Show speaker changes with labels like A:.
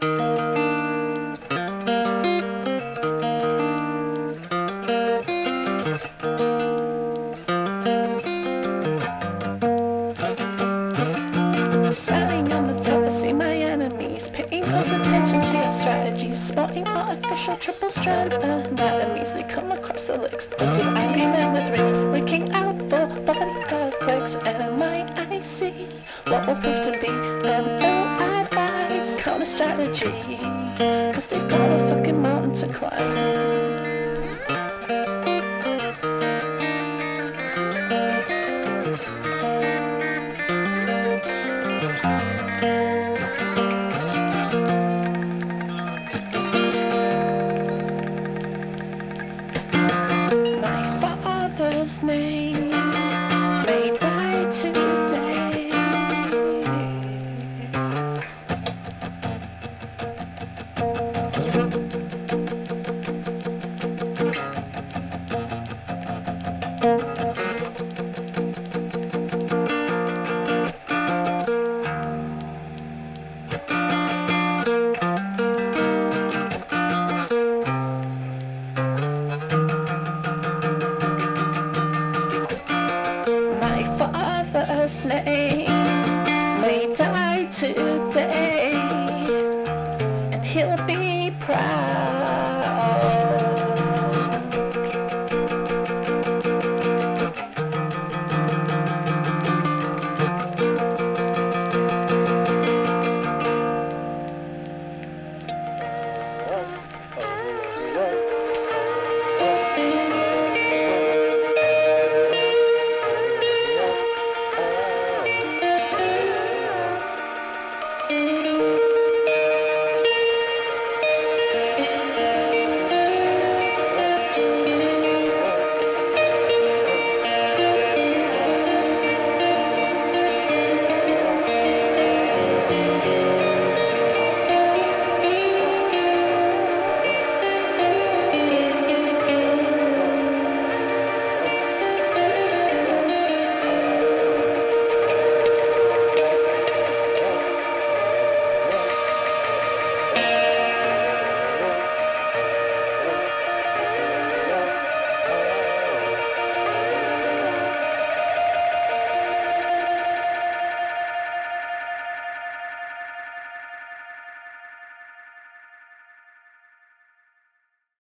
A: Standing on the top, I see my enemies, paying close attention to your strategies, spotting artificial triple strand anatomies. They come across the legs, but two angry men with rigs, working out full body earthquakes. And in my eyes see what will prove to be an ill-advised counter strategy, cause they've got a fucking mountain to climb. My father's name may die today. My father's name may die today, and he'll be proud.